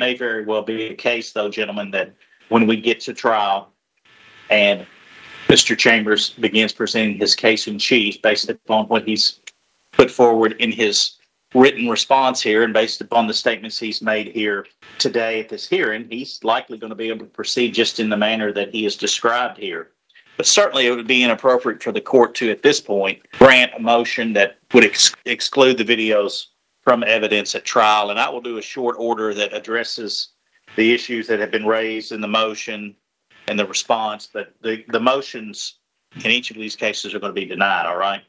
may very well be the case, though, gentlemen, that when we get to trial and Mr. Chambers begins presenting his case in chief based upon what he's put forward in his written response here and based upon the statements he's made here today at this hearing, he's likely going to be able to proceed just in the manner that he has described here. But certainly it would be inappropriate for the court to, at this point, grant a motion that would exclude the videos from evidence at trial. And I will do a short order that addresses the issues that have been raised in the motion and the response. But the motions in each of these cases are going to be denied, all right?